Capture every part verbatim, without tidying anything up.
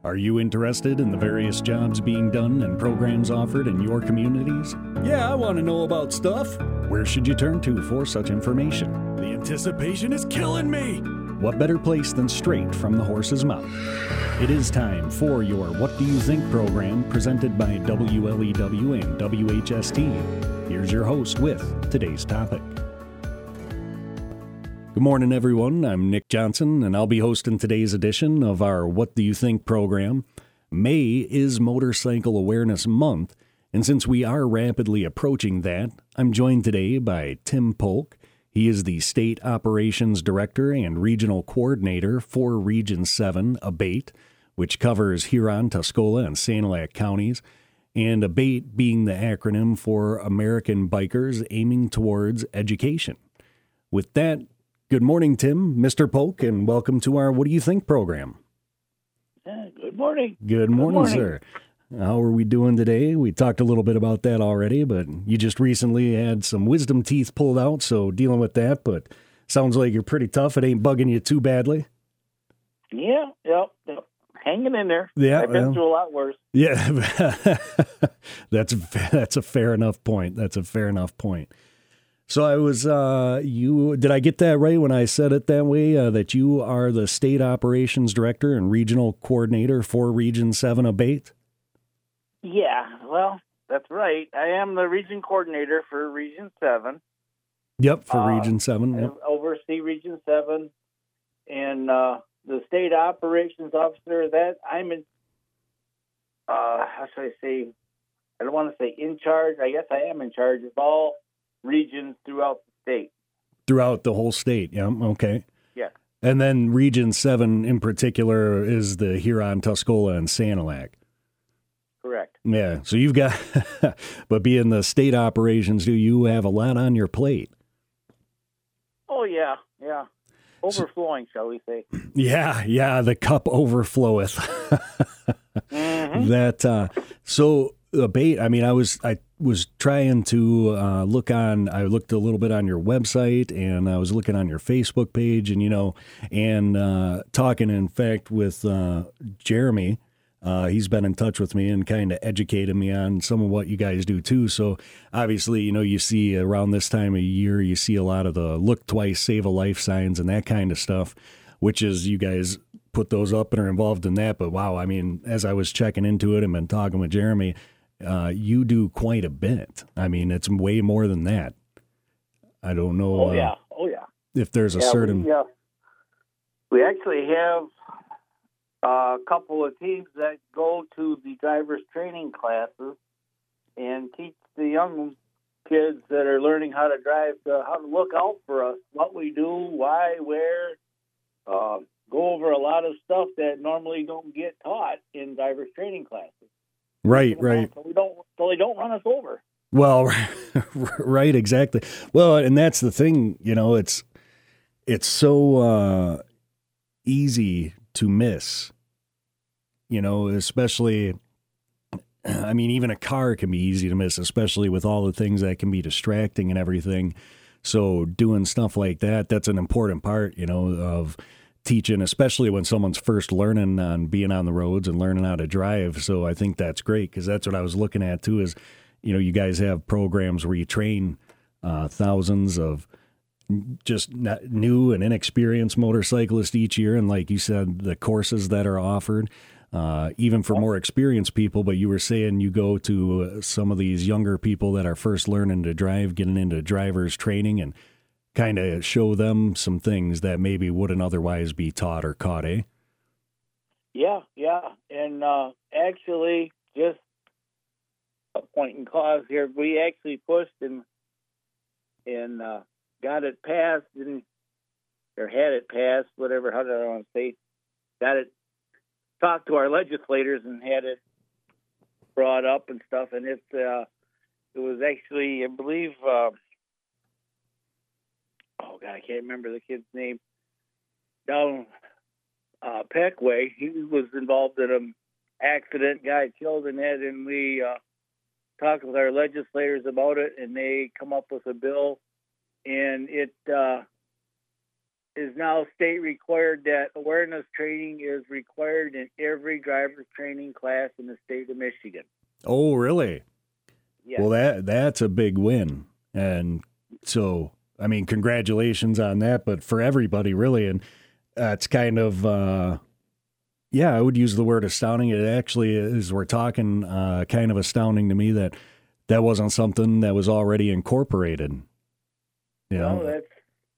Are you interested in the various jobs being done and programs offered in your communities? Yeah, I want to know about stuff. Where should you turn to for such information? The anticipation is killing me! What better place than straight from the horse's mouth? It is time for your What Do You Think program presented by W L E W and W H S T. Here's your host with today's topic. Good morning, everyone. I'm Nick Johnson, and I'll be hosting today's edition of our What Do You Think program. May is Motorcycle Awareness Month, and since we are rapidly approaching that, I'm joined today by Tim Polk. He is the State Operations Director and Regional Coordinator for Region seven, ABATE, which covers Huron, Tuscola, and Sanilac counties, and ABATE being the acronym for American Bikers Aiming Towards Education. With that, good morning, Tim, Mister Polk, and welcome to our What Do You Think program. Uh, good morning. Good morning, good morning, sir. How are we doing today? We talked a little bit about that already, but you just recently had some wisdom teeth pulled out, so dealing with that, but sounds like you're pretty tough. It ain't bugging you too badly. Yeah, yep, yep. Hanging in there. Yeah, I've been well, through a lot worse. Yeah, that's, that's a fair enough point. That's a fair enough point. So I was, uh, you, did I get that right when I said it that way, uh, that you are the State Operations Director and Regional Coordinator for Region seven ABATE? Yeah, well, that's right. I am the Region Coordinator for Region seven. Yep, for uh, Region seven. Yep. I oversee Region seven, and uh, the State Operations Officer, that I'm in, uh, how should I say, I don't want to say in charge. I guess I am in charge of all regions throughout the state. Throughout the whole state, yeah, okay. Yeah. And then Region seven in particular is the Huron, Tuscola, and Sanilac. Correct. Yeah, so you've got, but being the state operations, do you have a lot on your plate? Oh, yeah, yeah. Overflowing, shall we say. Yeah, yeah, the cup overfloweth. mm-hmm. That, uh, so the bait, I mean, I was, I was trying to uh, look on, I looked a little bit on your website, and I was looking on your Facebook page, and, you know, and uh, talking, in fact, with uh, Jeremy. Uh, he's been in touch with me and kind of educated me on some of what you guys do too. So obviously, you know, you see around this time of year, you see a lot of the look twice, save a life signs and that kind of stuff, which is you guys put those up and are involved in that. But wow, I mean, as I was checking into it and been talking with Jeremy, uh, you do quite a bit. I mean, it's way more than that. I don't know. Oh, yeah. Uh, oh, yeah. If there's a yeah, certain... We, uh, we actually have a couple of teams that go to the driver's training classes and teach the young kids that are learning how to drive to, how to look out for us, what we do, why, where, uh, go over a lot of stuff that normally don't get taught in driver's training classes. Right, right. So we don't, so they don't run us over. Well, right, exactly. Well, and that's the thing, you know, it's it's so uh, easy to miss, you know, especially, I mean, even a car can be easy to miss, especially with all the things that can be distracting and everything. So doing stuff like that, that's an important part, you know, of teaching, especially when someone's first learning on being on the roads and learning how to drive. So I think that's great, because that's what I was looking at too, is, you know, you guys have programs where you train uh, thousands of just new and inexperienced motorcyclists each year. And like you said, the courses that are offered, uh, even for more experienced people, but you were saying you go to some of these younger people that are first learning to drive, getting into driver's training, and kind of show them some things that maybe wouldn't otherwise be taught or caught, eh? Yeah, yeah. And uh, actually, just a point in cause here, we actually pushed and, and uh, got it passed, and or had it passed, whatever, how did I want to say, got it, talked to our legislators and had it brought up and stuff, and it, uh, it was actually, I believe, uh, oh, God, I can't remember the kid's name, down uh, Peckway. He was involved in an accident, guy killed in it, and we uh, talked with our legislators about it, and they come up with a bill, and it uh, is now state required. That awareness training is required in every driver's training class in the state of Michigan. Oh, really? Yes. Well, that that's a big win. And so, I mean, congratulations on that, but for everybody, really. And that's kind of, uh, yeah, I would use the word astounding. It actually, as we're talking, uh, kind of astounding to me that that wasn't something that was already incorporated. You know? Well, that's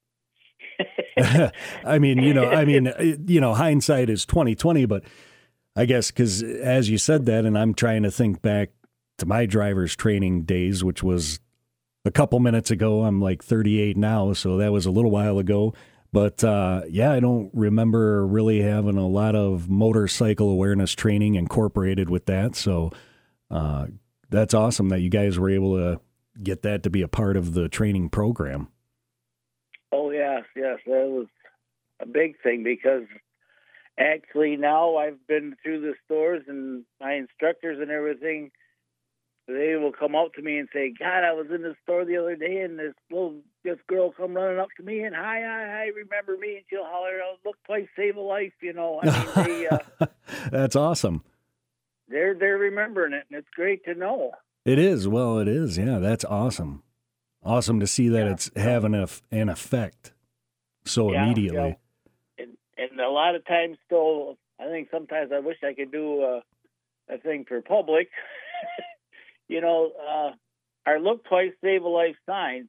I mean, you know, I mean, you know, hindsight is twenty twenty, but I guess because as you said that, and I'm trying to think back to my driver's training days, which was a couple minutes ago. I'm like thirty-eight now, so that was a little while ago. But uh, yeah, I don't remember really having a lot of motorcycle awareness training incorporated with that. So uh, that's awesome that you guys were able to get that to be a part of the training program. Oh, yes, yes. That was a big thing because actually now I've been through the stores and my instructors and everything, they will come up to me and say, God, I was in the store the other day and this little this girl come running up to me and, hi, hi, hi, remember me? And she'll holler, oh, look twice, save a life, you know. I mean, they, uh, that's awesome. They're, they're remembering it, and it's great to know. It is. Well, it is. Yeah, that's awesome. Awesome to see that yeah. it's having a, an effect so yeah, immediately. Yeah. And, and a lot of times, still, I think sometimes I wish I could do a, a thing for public. You know, uh, our look twice, save a life signs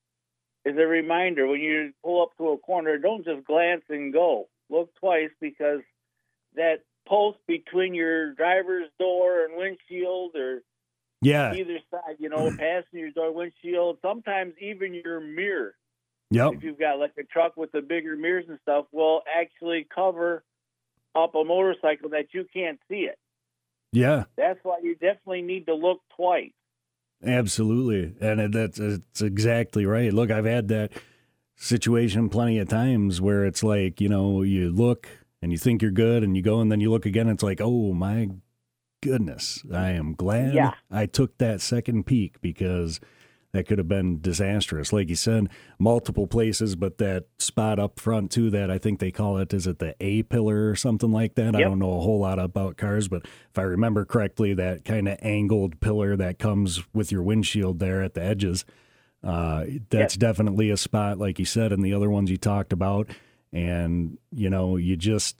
is a reminder when you pull up to a corner, don't just glance and go. Look twice, because that post between your driver's door and windshield, or yeah, either side, you know, passenger door, windshield, sometimes even your mirror. Yep. If you've got like a truck with the bigger mirrors and stuff, will actually cover up a motorcycle that you can't see it. Yeah. That's why you definitely need to look twice. Absolutely. And that's, it's exactly right. Look, I've had that situation plenty of times where it's like, you know, you look and you think you're good and you go and then you look again and it's like, oh my goodness, I am glad yeah. I took that second peek, because that could have been disastrous. Like you said, multiple places, but that spot up front too, that I think they call it, is it the A pillar or something like that? Yep. I don't know a whole lot about cars, but if I remember correctly, that kind of angled pillar that comes with your windshield there at the edges, uh, that's yep. definitely a spot, like you said, and the other ones you talked about. And, you know, you just,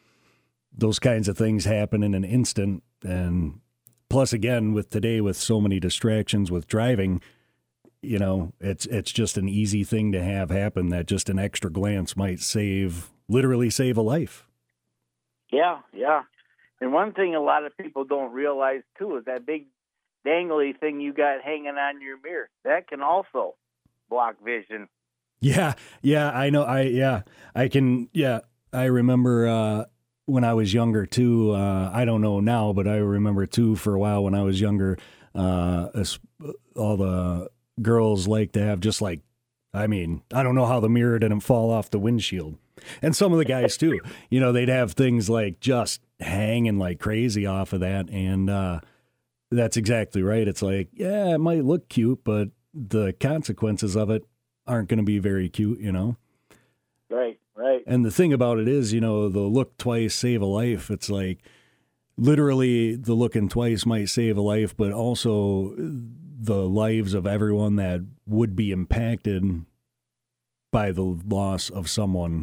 those kinds of things happen in an instant. And plus, again, with today, with so many distractions with driving, you know, it's it's just an easy thing to have happen, that just an extra glance might save, literally save a life. Yeah, yeah. And one thing a lot of people don't realize, too, is that big dangly thing you got hanging on your mirror. That can also block vision. Yeah, yeah, I know. I, yeah, I can, yeah, I remember uh, when I was younger, too. Uh, I don't know now, but I remember, too, for a while when I was younger, uh, all the girls like to have just like, I mean, I don't know how the mirror didn't fall off the windshield. And some of the guys too, you know, they'd have things like just hanging like crazy off of that. And uh, that's exactly right. It's like, yeah, it might look cute, but the consequences of it aren't going to be very cute, you know? Right, right. And the thing about it is, you know, the look twice, save a life. It's like literally the looking twice might save a life, but also the lives of everyone that would be impacted by the loss of someone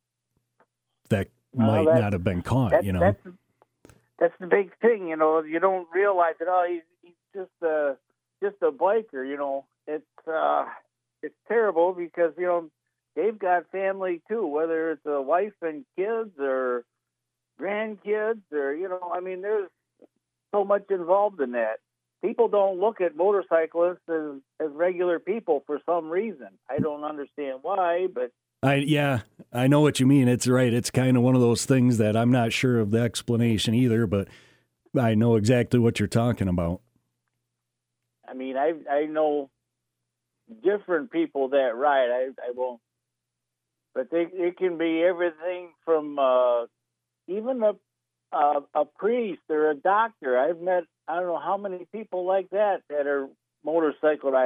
that well, might not have been caught, you know? That's, that's the big thing, you know. You don't realize that, oh, he's, he's just a, just a biker, you know. It's, uh, it's terrible because, you know, they've got family too, whether it's a wife and kids or grandkids or, you know, I mean, there's so much involved in that. People don't look at motorcyclists as, as regular people for some reason. I don't understand why, but I yeah, I know what you mean. It's right. It's kind of one of those things that I'm not sure of the explanation either, but I know exactly what you're talking about. I mean, I I know different people that ride. I I won't, but they, it can be everything from uh, even a, a a priest or a doctor. I've met I don't know how many people like that that are motorcycle riders.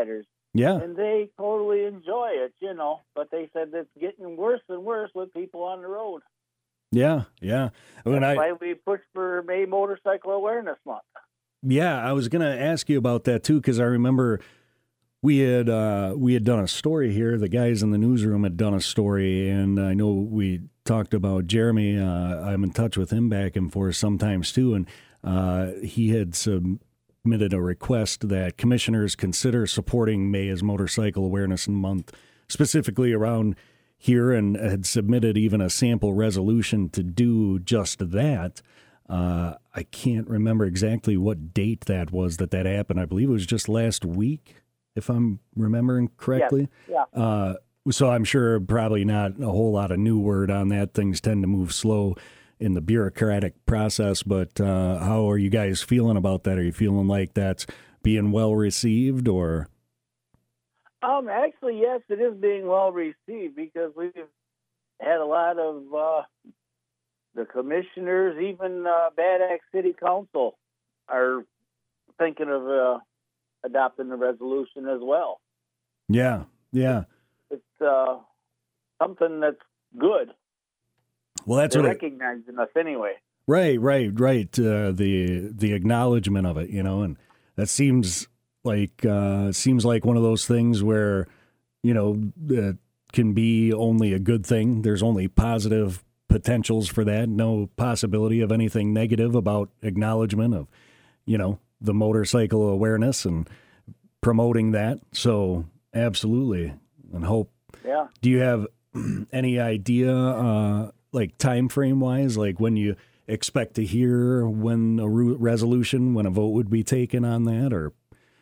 Yeah. and they totally enjoy it, you know. But they said it's getting worse and worse with people on the road. Yeah. Yeah. When That's I, why we push for May Motorcycle Awareness Month. yeah, I was going to ask you about that too, because I remember we had uh, we had done a story here. The guys in the newsroom had done a story, and I know we talked about Jeremy. Uh, I'm in touch with him back and forth sometimes too, and uh, he had submitted a request that commissioners consider supporting May as Motorcycle Awareness Month, specifically around here, and had submitted even a sample resolution to do just that. Uh, I can't remember exactly what date that was that that happened. I believe it was just last week, if I'm remembering correctly. Yes. Yeah. Uh, so I'm sure probably not a whole lot of new word on that. Things tend to move slow in the bureaucratic process, but uh, how are you guys feeling about that? Are you feeling like that's being well received, or? Um, actually, yes, it is being well received because we've had a lot of uh, the commissioners, even uh, Bad Axe City Council, are thinking of uh, adopting the resolution as well. Yeah, yeah. It's uh, something that's good. Well, that's They're what it, recognizing us anyway. right, right, right. Uh, the the acknowledgement of it, you know, and that seems like uh, seems like one of those things where, you know, it can be only a good thing. There's only positive potentials for that. No possibility of anything negative about acknowledgement of, you know, the motorcycle awareness and promoting that. So absolutely, and hope. Yeah. Do you have any idea, uh, like time frame wise, like when you expect to hear when a re- resolution, when a vote would be taken on that, or?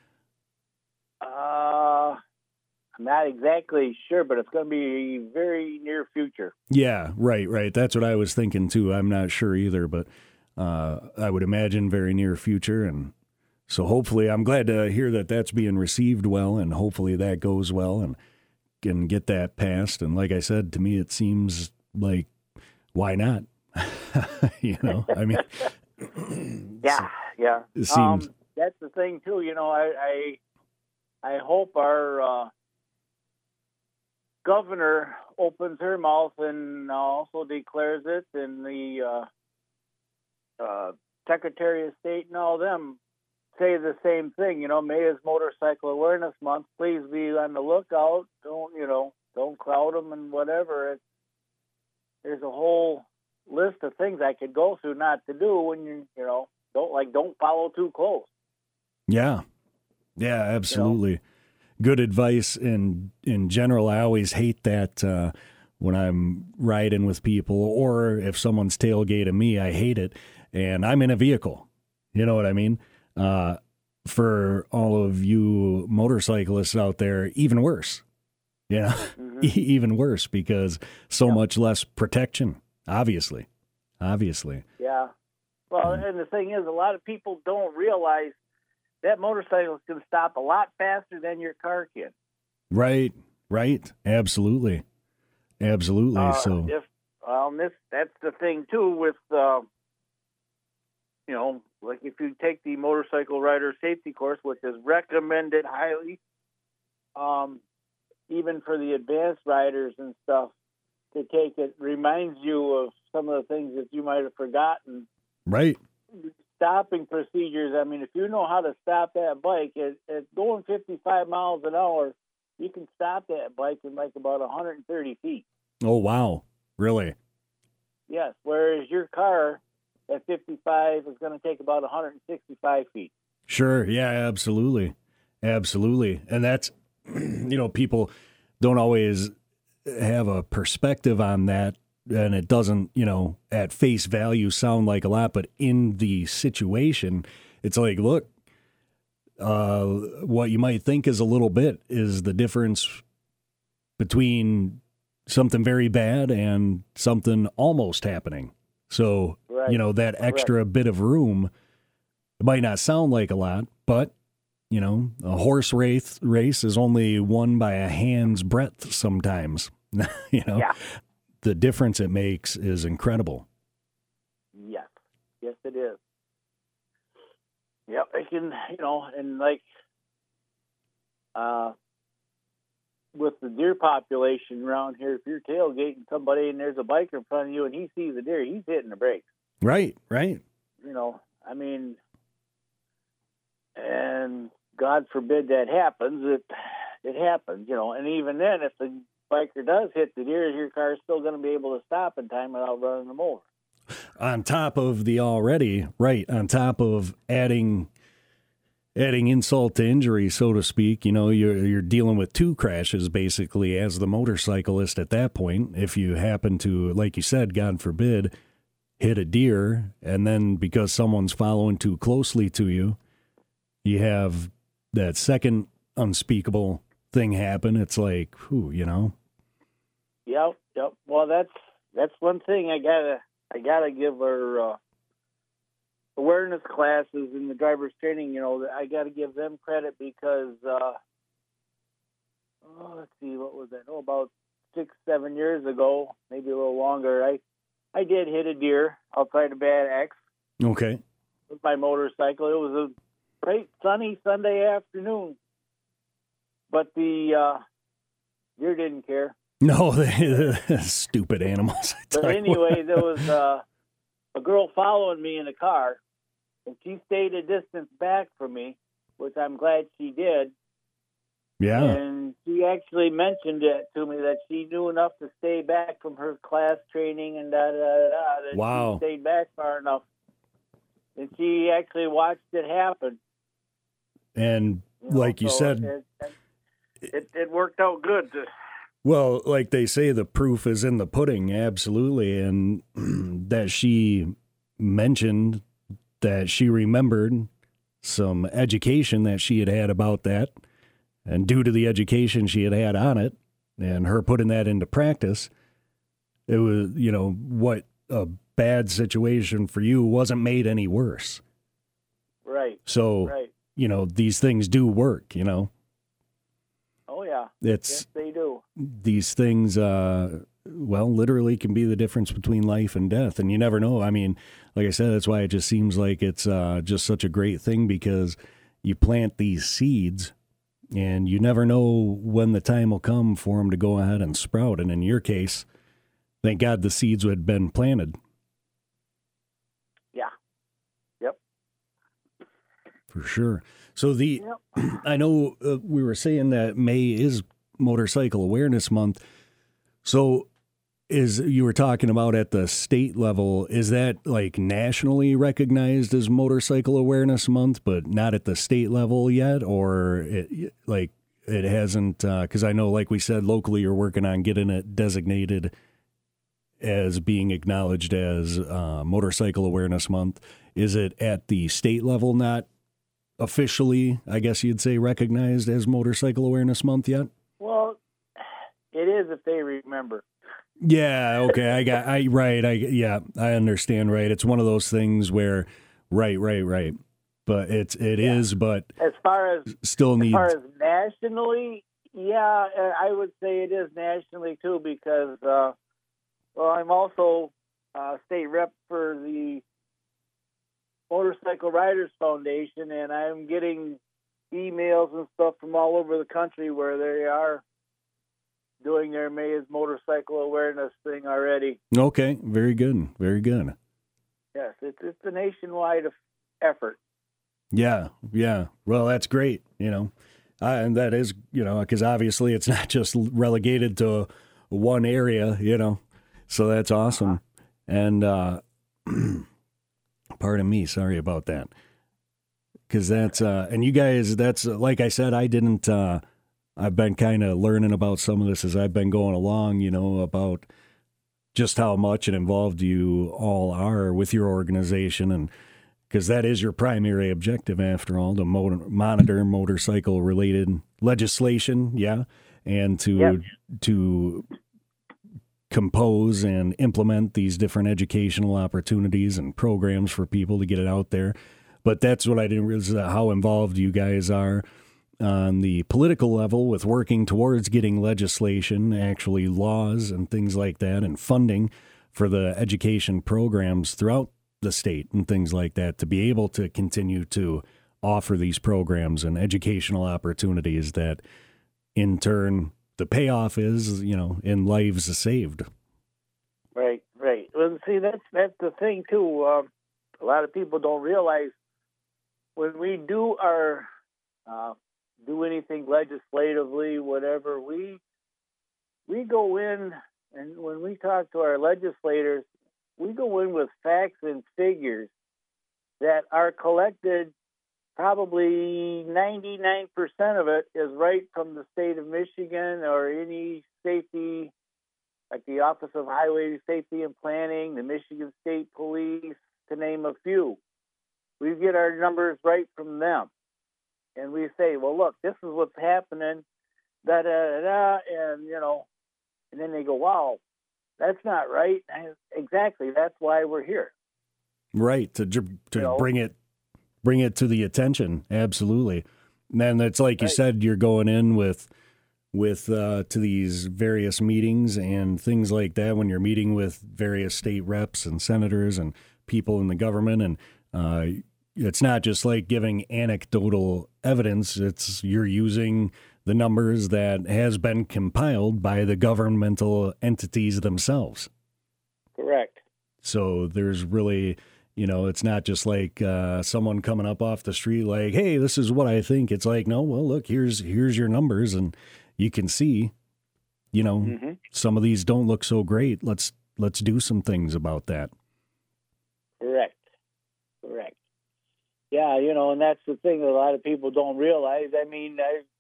Uh, I'm not exactly sure, but it's going to be very near future. Yeah, right, right. That's what I was thinking too. I'm not sure either, but uh, I would imagine very near future, and so hopefully, I'm glad to hear that that's being received well, and hopefully that goes well and can get that passed. And like I said, to me, it seems like, why not? You know, I mean, yeah, yeah. it seems. Um, that's the thing too. You know, I I, I hope our uh, governor opens her mouth and also declares it, and the uh, uh, Secretary of State and all them say the same thing. You know, May is Motorcycle Awareness Month. Please be on the lookout. Don't, you know, don't crowd them and whatever. It's, there's a whole list of things I could go through not to do when you, you know, don't like, don't follow too close. Yeah. Yeah, absolutely. You know? Good advice in, in general. I always hate that, uh, when I'm riding with people, or if someone's tailgating me, I hate it. And I'm in a vehicle. You know what I mean? Uh, for all of you motorcyclists out there, even worse, you know, mm-hmm. even worse, because so yeah. much less protection, obviously, obviously. Yeah. Well, mm-hmm. and the thing is, a lot of people don't realize that motorcycle can stop a lot faster than your car can. Right. Right. Absolutely. Absolutely. Uh, so if, um, this, that's the thing too with, uh, you know, like if you take the motorcycle rider safety course, which is recommended highly, um, even for the advanced riders and stuff, to take it, reminds you of some of the things that you might have forgotten. Right. Stopping procedures. I mean, if you know how to stop that bike, at, at going fifty-five miles an hour, you can stop that bike in like about one hundred thirty feet. Oh, wow. Really? Yes. Whereas your car at fifty-five is going to take about one hundred sixty-five feet. Sure. Yeah, absolutely. Absolutely. And that's, you know, people don't always have a perspective on that. And it doesn't, you know, at face value sound like a lot, but in the situation, it's like, look, uh, what you might think is a little bit is the difference between something very bad and something almost happening. So, right. you know, that extra right. bit of room, it might not sound like a lot, but, you know, a horse race race is only won by a hand's breadth sometimes, you know. Yeah. The difference it makes is incredible. Yes. Yes, it is. Yep, it can, you know, and like, uh, with the deer population around here, if you're tailgating somebody and there's a biker in front of you and he sees a deer, he's hitting the brakes. Right, right. You know, I mean, and God forbid that happens. It it happens, you know. And even then, if the biker does hit the deer, your car's still going to be able to stop in time without running them over. On top of the already, right, on top of adding adding insult to injury, so to speak, you know, you're you're dealing with two crashes basically as the motorcyclist at that point. If you happen to, like you said, God forbid, hit a deer, and then because someone's following too closely to you, you have that second unspeakable thing happen. It's like, whew, you know. Yep, yep. Well, that's that's one thing I gotta I gotta give our uh, awareness classes in the driver's training. You know, I gotta give them credit because uh, oh, let's see, what was that? Oh, about six, seven years ago, maybe a little longer. I I did hit a deer outside of Bad Axe. Okay. With my motorcycle. It was a great sunny Sunday afternoon, but the uh, deer didn't care. No, they, stupid animals. But anyway, there was uh, a girl following me in a car, and she stayed a distance back from me, which I'm glad she did. Yeah. And she actually mentioned it to me that she knew enough to stay back from her class training and da da da da. That wow. She stayed back far enough, and she actually watched it happen. And you know, like you so said, it, it, it worked out good. To, well, like they say, the proof is in the pudding, absolutely. And that she mentioned that she remembered some education that she had had about that. And due to the education she had had on it and her putting that into practice, it was, you know, what a bad situation for you wasn't made any worse. Right. So, right. you know, these things do work, you know. Oh, yeah. It's, yes, they do. These things, uh, well, literally can be the difference between life and death. And you never know. I mean, like I said, that's why it just seems like it's uh, just such a great thing, because you plant these seeds and you never know when the time will come for them to go ahead and sprout. And in your case, thank God the seeds had been planted. Yeah. Yep. For sure. So the, yep. I know uh, we were saying that May is Motorcycle Awareness Month. So is, you were talking about at the state level, is that like nationally recognized as Motorcycle Awareness Month, but not at the state level yet? Or it, like it hasn't, uh, cause I know, like we said, locally you're working on getting it designated as being acknowledged as uh, Motorcycle Awareness Month. Is it at the state level not officially, I guess you'd say, recognized as Motorcycle Awareness Month yet? Well, it is if they remember. Yeah, okay, I got, I, right, I, yeah, I understand, right. It's one of those things where, right, right, right. But it's, it yeah. is, but as far as, still needs. As far as nationally, yeah, I would say it is nationally too, because, uh, well, I'm also uh, state rep for the Motorcycle Riders Foundation, and I'm getting emails and stuff from all over the country where they are doing their May's motorcycle awareness thing already. Okay, very good, very good. Yes, it's it's a nationwide effort. Yeah, yeah. Well, that's great, you know, uh, and that is, you know, because obviously it's not just relegated to one area, you know, so that's awesome. Uh-huh. And uh, pardon me, sorry about that. Because that's, uh, and you guys, that's, uh, like I said, I didn't, uh, I've been kind of learning about some of this as I've been going along, you know, about just how much and involved you all are with your organization. And because that is your primary objective, after all, to motor, monitor motorcycle related legislation. Yeah. And to, yep. to compose and implement these different educational opportunities and programs for people to get it out there. But that's what I didn't realize, how involved you guys are on the political level with working towards getting legislation, actually laws and things like that, and funding for the education programs throughout the state and things like that, to be able to continue to offer these programs and educational opportunities that in turn the payoff is, you know, in lives saved. Right, right. Well, see, that's that's the thing too. Um, a lot of people don't realize when we do our uh, do anything legislatively, whatever, we we go in, and when we talk to our legislators, we go in with facts and figures that are collected. Probably ninety-nine percent of it is right from the state of Michigan or any safety, like the Office of Highway Safety and Planning, the Michigan State Police, to name a few. We get our numbers right from them. And we say, well, look, this is what's happening, da da da da, and, you know, and then they go, wow, that's not right. And exactly, that's why we're here. Right, to to You know? bring it bring it to the attention, absolutely. And then it's like you Right. said, you're going in with with uh, to these various meetings and things like that when you're meeting with various state reps and senators and people in the government. And uh, it's not just like giving anecdotal evidence. It's you're using the numbers that has been compiled by the governmental entities themselves. Correct. So there's really, you know, it's not just like uh, someone coming up off the street like, hey, this is what I think. It's like, no, well, look, here's here's your numbers. And you can see, you know, Mm-hmm. some of these don't look so great. Let's let's do some things about that. Correct. Correct. Yeah, you know, and that's the thing that a lot of people don't realize. I mean,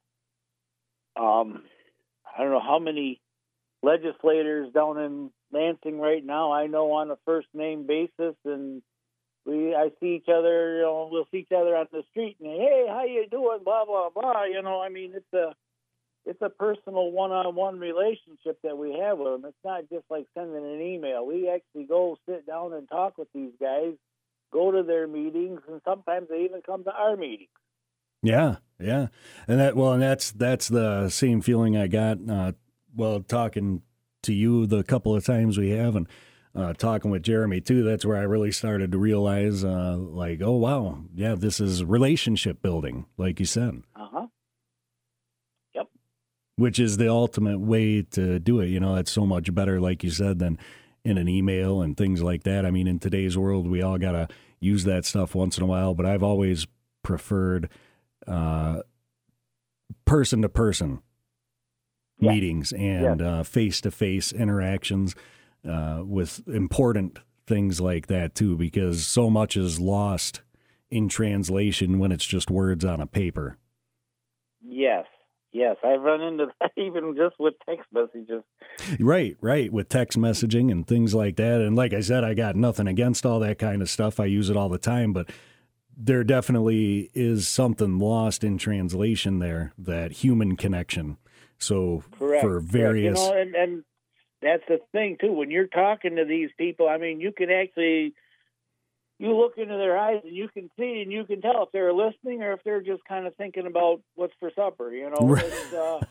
I, um, I don't know how many legislators down in Lansing right now I know on a first name basis, and we I see each other. You know, we'll see each other on the street, and hey, how you doing? Blah blah blah. You know, I mean, it's a it's a personal one-on-one relationship that we have with them. It's not just like sending an email. We actually go sit down and talk with these guys, go to their meetings, and sometimes they even come to our meetings. Yeah, yeah, and that well, and that's that's the same feeling I got. Uh, well, talking to you the couple of times we have, and uh, talking with Jeremy too. That's where I really started to realize, uh, like, oh wow, yeah, this is relationship building, like you said. Uh huh. Yep. Which is the ultimate way to do it. You know, it's so much better, like you said, than in an email and things like that. I mean, in today's world, we all got to use that stuff once in a while, but I've always preferred uh, person-to-person Yeah. meetings and uh, face-to-face interactions uh, with important things like that, too, because so much is lost in translation when it's just words on a paper. Yes. Yes, I've run into that even just with text messages. Right, right, with text messaging and things like that. And like I said, I got nothing against all that kind of stuff. I use it all the time, but there definitely is something lost in translation there, that human connection. So Correct. for various... Correct. You know, and, and that's the thing, too. When you're talking to these people, I mean, you can actually... You look into their eyes and you can see and you can tell if they're listening or if they're just kind of thinking about what's for supper, you know. Right. It's, uh,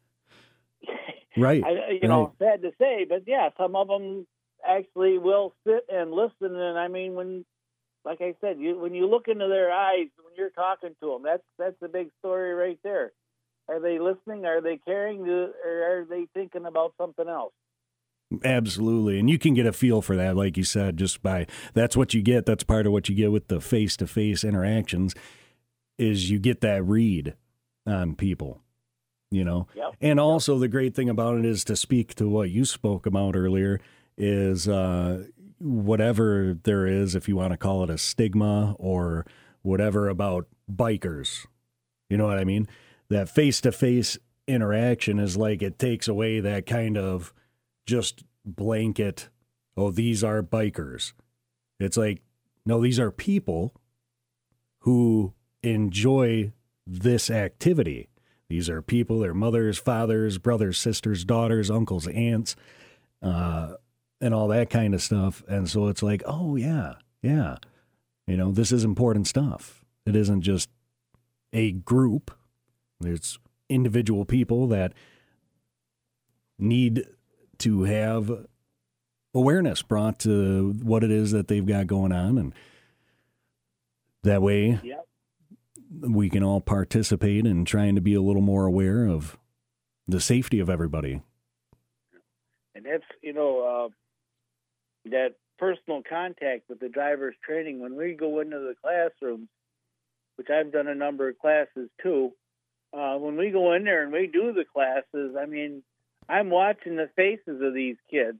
right. I, you know, sad to say, but yeah, some of them actually will sit and listen. And I mean, when, like I said, you, when you look into their eyes, when you're talking to them, that's, that's the big story right there. Are they listening? Are they caring? Or are they thinking about something else? Absolutely. And you can get a feel for that, like you said, just by, that's what you get. That's part of what you get with the face-to-face interactions is you get that read on people, you know. Yep. And also the great thing about it is, to speak to what you spoke about earlier, is uh, whatever there is, if you want to call it a stigma or whatever about bikers, you know what I mean? That face-to-face interaction is like, it takes away that kind of just blanket, oh, these are bikers. It's like, no, these are people who enjoy this activity. These are people, their mothers, fathers, brothers, sisters, daughters, uncles, aunts, uh, and all that kind of stuff. And so it's like, oh, yeah, yeah. You know, this is important stuff. It isn't just a group. There's individual people that need to have awareness brought to what it is that they've got going on. And that way Yep. we can all participate in trying to be a little more aware of the safety of everybody. And that's, you know, uh, that personal contact with the driver's training. When we go into the classrooms, which I've done a number of classes too, uh, when we go in there and we do the classes, I mean, I'm watching the faces of these kids.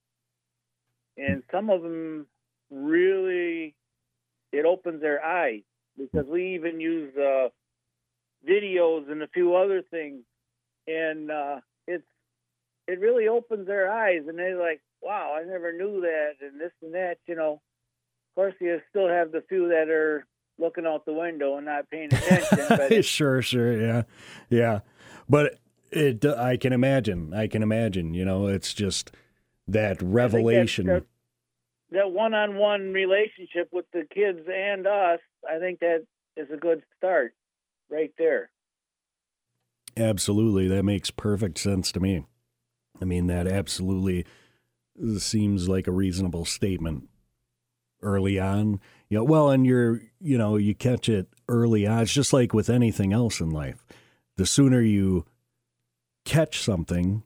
And some of them really, it opens their eyes, because we even use uh, videos and a few other things. And uh, it's it really opens their eyes, and they're like, wow, I never knew that, and this and that, you know. Of course, you still have the few that are looking out the window and not paying attention. But sure, sure, yeah, yeah. But it, I can imagine, I can imagine, you know, it's just that revelation. That, that, that one-on-one relationship with the kids and us, I think that is a good start right there. Absolutely. That makes perfect sense to me. I mean, that absolutely seems like a reasonable statement early on. You know, well, and you're, you know, you catch it early on. It's just like with anything else in life. The sooner you catch something,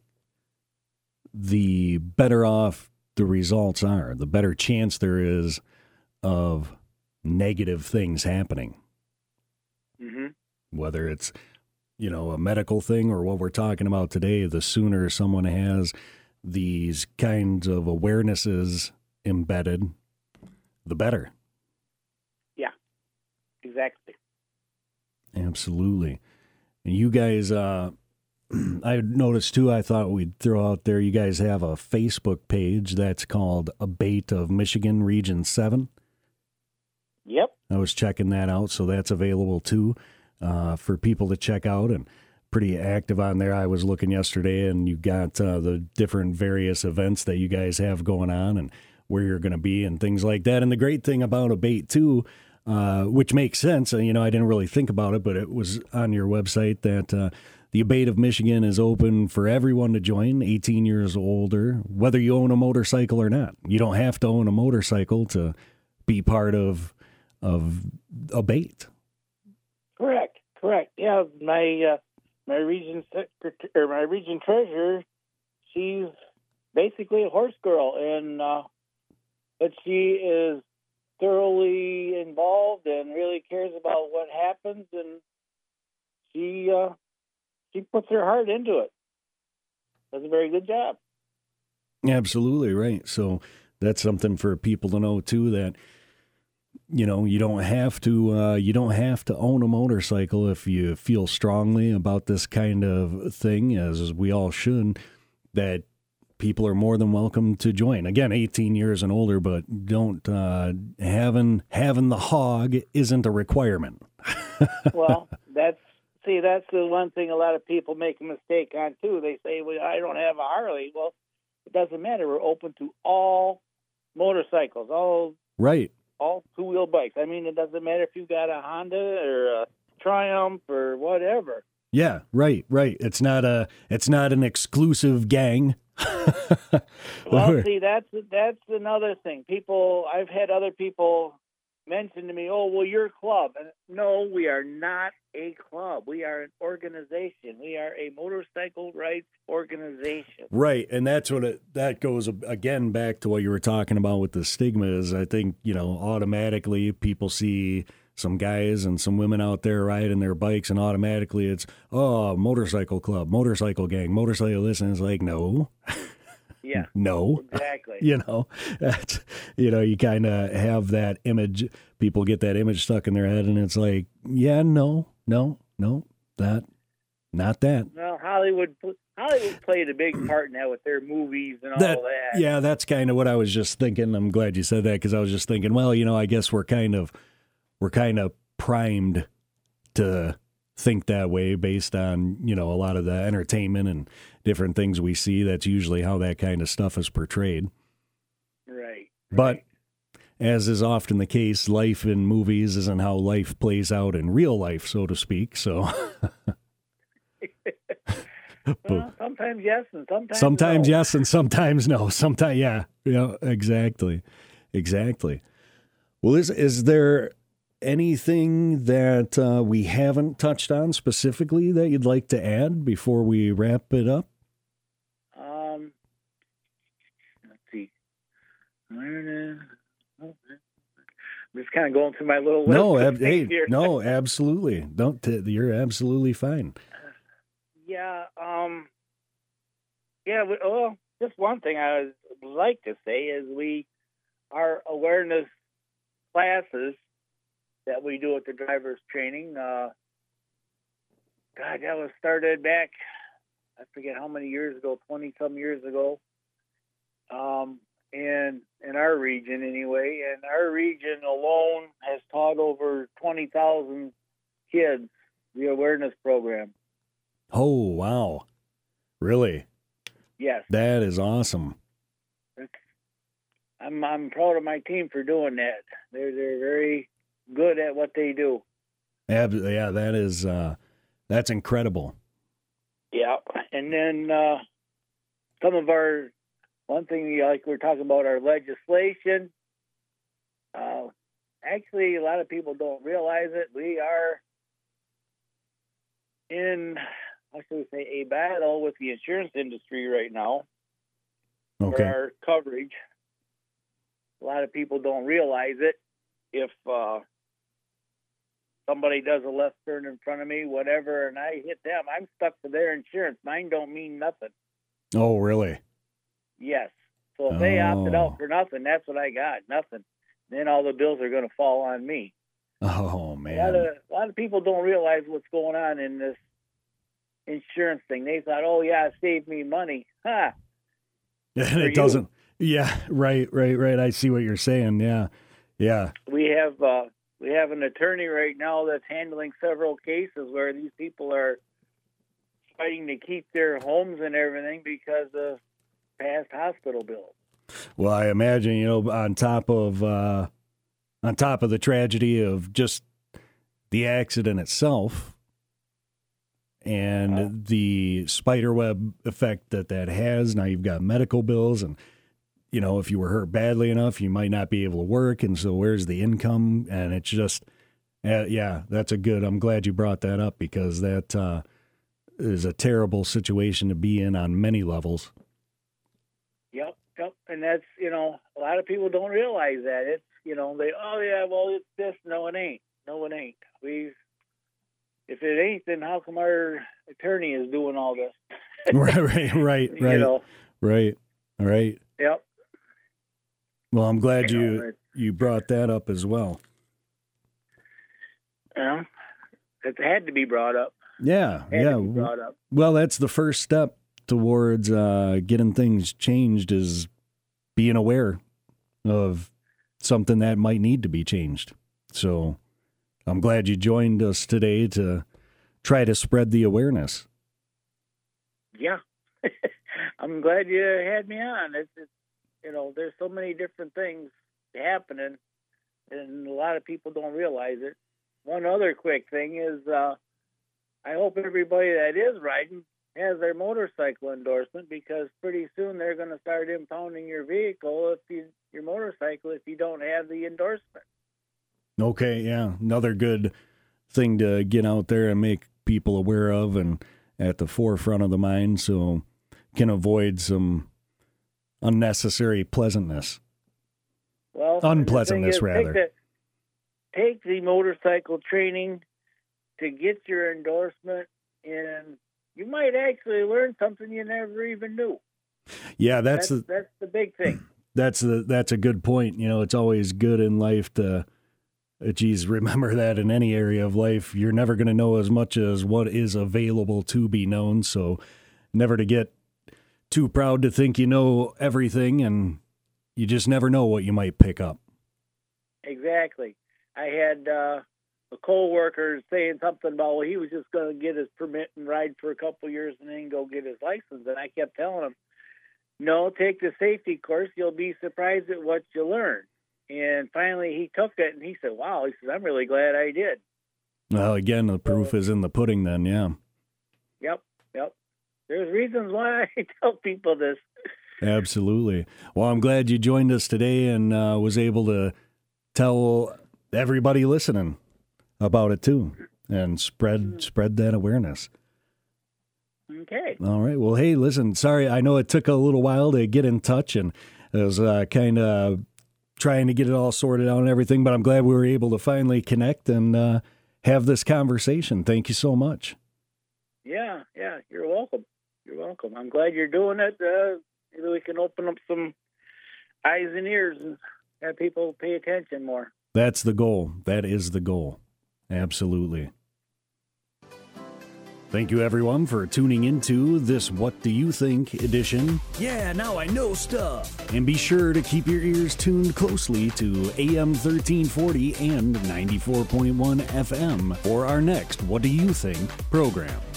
the better off the results are, the better chance there is of negative things happening. Mm-hmm. Whether it's, you know, a medical thing or what we're talking about today, the sooner someone has these kinds of awarenesses embedded, the better. Yeah, exactly. Absolutely. And you guys, uh, I noticed too, I thought we'd throw out there, you guys have a Facebook page that's called Abate of Michigan Region seven. Yep. I was checking that out, so that's available too. Uh, for people to check out, and pretty active on there. I was looking yesterday, and you got uh, the different various events that you guys have going on and where you're going to be and things like that. And the great thing about Abate too, uh, which makes sense, you know, I didn't really think about it, but it was on your website that uh, the Abate of Michigan is open for everyone to join, eighteen years older, whether you own a motorcycle or not. You don't have to own a motorcycle to be part of of Abate. Correct, correct. Yeah, my uh, my region secretary or my region treasurer, she's basically a horse girl, and uh, but she is thoroughly involved and really cares about what happens, and she uh, she puts her heart into it. Does a very good job. Absolutely right. So that's something for people to know too, that you know, you don't have to uh, you don't have to own a motorcycle if you feel strongly about this kind of thing, as we all should, that people are more than welcome to join. Again, eighteen years and older, but don't uh, having having the hog isn't a requirement. Well, that's see, that's the one thing a lot of people make a mistake on too. They say, "Well, I don't have a Harley." Well, it doesn't matter. We're open to all motorcycles, all right. all two-wheel bikes. I mean, it doesn't matter if you got a Honda or a Triumph or whatever. Yeah, right, right. It's not a it's not an exclusive gang. Well, see, that's that's another thing. People, I've had other people mention to me, "Oh, well, you're a club." And no, we are not a club. We are an organization. We are a motorcycle rights organization. Right, and that's what it, that goes again back to what you were talking about with the stigma. Is I think, you know, automatically people see some guys and some women out there riding their bikes, and automatically it's, oh, motorcycle club, motorcycle gang, motorcycle this, and it's like, no. Yeah. No. Exactly. You know, that's, you know, you kind of have that image, people get that image stuck in their head, and it's like, yeah, no, no, no, that, not that. Well, Hollywood Hollywood played a big part in that with their movies and all that, that. Yeah, that's kind of what I was just thinking. I'm glad you said that, because I was just thinking, well, you know, I guess we're kind of, we're kind of primed to think that way based on, you know, a lot of the entertainment and different things we see. That's usually how that kind of stuff is portrayed. Right. But as is often the case, life in movies isn't how life plays out in real life, so to speak. So well, sometimes yes and sometimes sometimes no. yes and sometimes no. Sometimes, yeah, yeah, exactly, exactly. Well, is is there anything that uh, we haven't touched on specifically that you'd like to add before we wrap it up? Um, let's see. I'm just kind of going through my little list. No, of ab- hey, here. no, absolutely. Don't. T- you're absolutely fine. Yeah. Um. Yeah. We, well, just one thing I would like to say is we our awareness classes that we do at the driver's training. Uh, God, that was started back, I forget how many years ago, twenty some years ago. Um, in in our region anyway. And our region alone has taught over twenty thousand kids the awareness program. Oh, wow. Really? Yes. That is awesome. I'm I'm proud of my team for doing that. They're they're very good at what they do. Ab- yeah, that is uh, that's incredible. Yeah, and then uh, some of our one thing like we're talking about our legislation. Uh, actually, a lot of people don't realize it. We are in, how should we say, a battle with the insurance industry right now Okay. for our coverage. A lot of people don't realize it. If uh, somebody does a left turn in front of me, whatever, and I hit them, I'm stuck to their insurance. Mine don't mean nothing. Oh, really? Yes. So if they opted Oh. out for nothing, that's what I got, nothing. Then all the bills are going to fall on me. Oh, A lot, man. of, a lot of people don't realize what's going on in this insurance thing. They thought, oh, yeah, it saved me money. Ha! And For it you. doesn't. Yeah, right, right, right. I see what you're saying. Yeah, yeah. We have uh, we have an attorney right now that's handling several cases where these people are fighting to keep their homes and everything because of past hospital bills. Well, I imagine, you know, on top of uh, on top of the tragedy of just the accident itself and Uh-huh. the spiderweb effect that that has. Now you've got medical bills, and you know, if you were hurt badly enough, you might not be able to work, and so where's the income? And it's just, uh, yeah, that's a good. I'm glad you brought that up because that uh, is a terrible situation to be in on many levels. Yep, yep. And that's, you know, a lot of people don't realize that. It's, you know, they, oh, yeah, well, it's this. No, it ain't. No, it ain't. We, if it ain't, then how come our attorney is doing all this? right, right, right, You right, know, right, right. yep. Well, I'm glad You know, you it's- you brought that up as well. You know, it had to be brought up. Yeah, Had yeah. to be brought up. Well, that's the first step towards uh, getting things changed is being aware of something that might need to be changed. So I'm glad you joined us today to try to spread the awareness. Yeah. I'm glad you had me on. It's, it's, you know, there's so many different things happening, and a lot of people don't realize it. One other quick thing is uh, I hope everybody that is riding has their motorcycle endorsement, because pretty soon they're going to start impounding your vehicle, if you, your motorcycle, if you don't have the endorsement. Okay, yeah. Another good thing to get out there and make people aware of and at the forefront of the mind so can avoid some unnecessary pleasantness. Well, Unpleasantness, the thing is, rather. Take the, take the motorcycle training to get your endorsement, and you might actually learn something you never even knew. Yeah, that's That's, the, that's the big thing. that's the that's a good point. You know, it's always good in life to, uh, geez, remember that in any area of life, you're never going to know as much as what is available to be known. So, never to get too proud to think you know everything, and you just never know what you might pick up. Exactly. I had uh, a coworker saying something about, well, he was just going to get his permit and ride for a couple of years and then go get his license. And I kept telling him, no, take the safety course. You'll be surprised at what you learn. And finally he took it, and he said, wow, he says, I'm really glad I did. Well, again, the proof is in the pudding then, yeah. Yep, yep. There's reasons why I tell people this. Absolutely. Well, I'm glad you joined us today and uh, was able to tell everybody listening about it too, and spread spread that awareness. Okay. All right. Well, hey, listen, sorry, I know it took a little while to get in touch, and it was uh, kind of trying to get it all sorted out and everything, but I'm glad we were able to finally connect and uh, have this conversation. Thank you so much. Yeah, yeah, you're welcome. You're welcome. I'm glad you're doing it. Uh, maybe we can open up some eyes and ears and have people pay attention more. That's the goal. That is the goal. Absolutely. Thank you, everyone, for tuning into this What Do You Think edition. Yeah, now I know stuff. And be sure to keep your ears tuned closely to A M thirteen forty and ninety-four point one F M for our next What Do You Think program.